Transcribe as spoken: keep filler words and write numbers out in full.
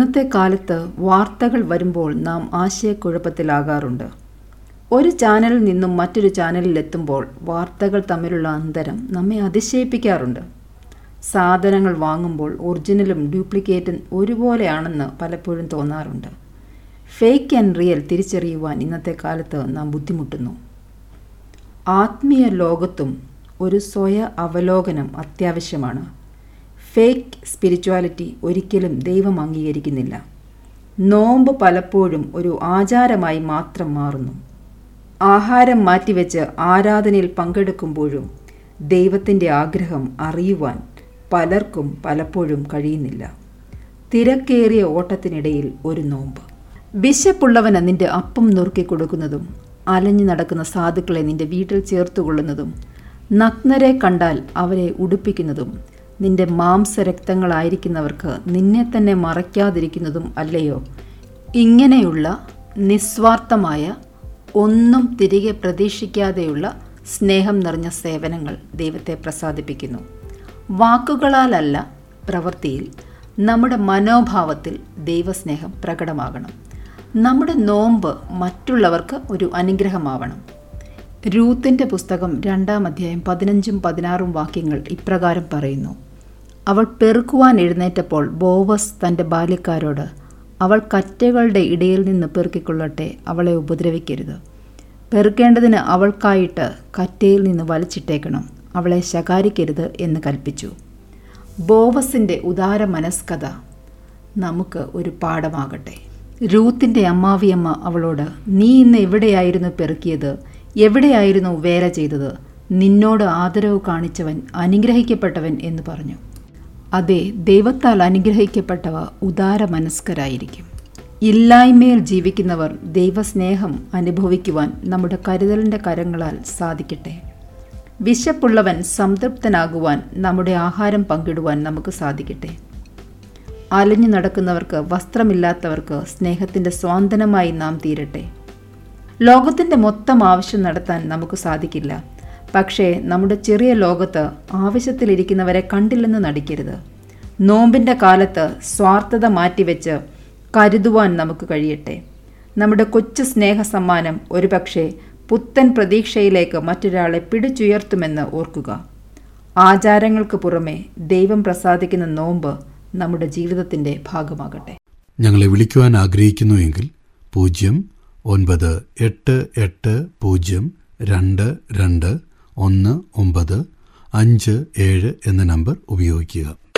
ഇന്നത്തെ കാലത്ത് വാർത്തകൾ വരുമ്പോൾ നാം ആശയക്കുഴപ്പത്തിലാകാറുണ്ട്. ഒരു ചാനലിൽ നിന്നും മറ്റൊരു ചാനലിലെത്തുമ്പോൾ വാർത്തകൾ തമ്മിലുള്ള അന്തരം നമ്മെ അതിശയിപ്പിക്കാറുണ്ട്. സാധനങ്ങൾ വാങ്ങുമ്പോൾ ഒറിജിനലും ഡ്യൂപ്ലിക്കേറ്റും ഒരുപോലെയാണെന്ന് പലപ്പോഴും തോന്നാറുണ്ട്. ഫേക്ക് ആൻഡ് റിയൽ തിരിച്ചറിയുവാൻ ഇന്നത്തെ കാലത്ത് നാം ബുദ്ധിമുട്ടുന്നു. ആത്മീയ ലോകത്തും ഒരു സ്വയ അവലോകനം അത്യാവശ്യമാണ്. ഫേക്ക് സ്പിരിച്വാലിറ്റി ഒരിക്കലും ദൈവം അംഗീകരിക്കുന്നില്ല. നോമ്പ് പലപ്പോഴും ഒരു ആചാരമായി മാത്രം മാറുന്നു. ആഹാരം മാറ്റിവെച്ച് ആരാധനയിൽ പങ്കെടുക്കുമ്പോഴും ദൈവത്തിൻ്റെ ആഗ്രഹം അറിയുവാൻ പലർക്കും പലപ്പോഴും കഴിയുന്നില്ല. തിരക്കേറിയ ഓട്ടത്തിനിടയിൽ ഒരു നോമ്പ്. വിശപ്പുള്ളവന് നിന്റെ അപ്പം നുറുക്കി കൊടുക്കുന്നതും അലഞ്ഞു നടക്കുന്ന സാധുക്കളെ നിന്റെ വീട്ടിൽ ചേർത്തുകൊള്ളുന്നതും നഗ്നരെ കണ്ടാൽ അവരെ ഉടുപ്പിക്കുന്നതും നിന്റെ മാംസരക്തങ്ങളായിരിക്കുന്നവർക്ക് നിന്നെ തന്നെ മറയ്ക്കാതിരിക്കുന്നതും അല്ലയോ? ഇങ്ങനെയുള്ള നിസ്വാർത്ഥമായ, ഒന്നും തിരികെ പ്രതീക്ഷിക്കാതെയുള്ള സ്നേഹം നിറഞ്ഞ സേവനങ്ങൾ ദൈവത്തെ പ്രസാദിപ്പിക്കുന്നു. വാക്കുകളാലല്ല, പ്രവൃത്തിയിൽ, നമ്മുടെ മനോഭാവത്തിൽ ദൈവസ്നേഹം പ്രകടമാകണം. നമ്മുടെ നോമ്പ് മറ്റുള്ളവർക്ക് ഒരു അനുഗ്രഹമാവണം. രൂത്തിന്റെ പുസ്തകം രണ്ടാം അധ്യായം പതിനഞ്ചും പതിനാറും വാക്യങ്ങൾ ഇപ്രകാരം പറയുന്നു: അവൾ പെറുക്കുവാൻ എഴുന്നേറ്റപ്പോൾ ബോവസ് തൻ്റെ ബാല്യക്കാരോട്, അവൾ കറ്റകളുടെ ഇടയിൽ നിന്ന് പെറുക്കിക്കൊള്ളട്ടെ, അവളെ ഉപദ്രവിക്കരുത്. പെറുക്കേണ്ടതിന് അവൾക്കായിട്ട് കറ്റയിൽ നിന്ന് വലിച്ചിട്ടേക്കണം, അവളെ ശകാരിക്കരുത് എന്ന് കൽപ്പിച്ചു. ബോവസിൻ്റെ ഉദാര മനസ്കത നമുക്ക് ഒരു പാഠമാകട്ടെ. രൂത്തിൻ്റെ അമ്മാവിയമ്മ അവളോട്, നീ ഇന്ന് എവിടെയായിരുന്നു പെറുക്കിയത്? എവിടെയായിരുന്നു വേല ചെയ്തത്? നിന്നോട് ആദരവ് കാണിച്ചവൻ അനുഗ്രഹിക്കപ്പെട്ടവൻ എന്ന് പറഞ്ഞു. അതെ, ദൈവത്താൽ അനുഗ്രഹിക്കപ്പെട്ടവ ഉദാര മനസ്കരായിരിക്കും. ഇല്ലായ്മയിൽ ജീവിക്കുന്നവർ ദൈവസ്നേഹം അനുഭവിക്കുവാൻ നമ്മുടെ കരുതലിൻ്റെ കരങ്ങളാൽ സാധിക്കട്ടെ. വിശപ്പുള്ളവൻ സംതൃപ്തനാകുവാൻ നമ്മുടെ ആഹാരം പങ്കിടുവാൻ നമുക്ക് സാധിക്കട്ടെ. അലഞ്ഞു നടക്കുന്നവർക്ക്, വസ്ത്രമില്ലാത്തവർക്ക് സ്നേഹത്തിൻ്റെ സ്വാന്തനമായി നാം തീരട്ടെ. ലോകത്തിൻ്റെ മൊത്തം ആവശ്യം നടത്താൻ നമുക്ക് സാധിക്കില്ല. പക്ഷേ നമ്മുടെ ചെറിയ ലോകത്ത് ആവശ്യത്തിലിരിക്കുന്നവരെ കണ്ടില്ലെന്ന് നടിക്കരുത്. നോമ്പിൻ്റെ കാലത്ത് സ്വാർത്ഥത മാറ്റിവെച്ച് കരുതുവാൻ നമുക്ക് കഴിയട്ടെ. നമ്മുടെ കൊച്ചു സ്നേഹ സമ്മാനം ഒരുപക്ഷെ പുത്തൻ പ്രതീക്ഷയിലേക്ക് മറ്റൊരാളെ പിടിച്ചുയർത്തുമെന്ന് ഓർക്കുക. ആചാരങ്ങൾക്ക് പുറമെ ദൈവം പ്രസാദിക്കുന്ന നോമ്പ് നമ്മുടെ ജീവിതത്തിൻ്റെ ഭാഗമാകട്ടെ. ഞങ്ങളെ വിളിക്കുവാൻ ആഗ്രഹിക്കുന്നു എങ്കിൽ പൂജ്യം ഒൻപത് എട്ട് എട്ട് പൂജ്യം രണ്ട് രണ്ട് ഒന്ന് ഒമ്പത് അഞ്ച് ഏഴ് എന്ന നമ്പർ ഉപയോഗിക്കുക.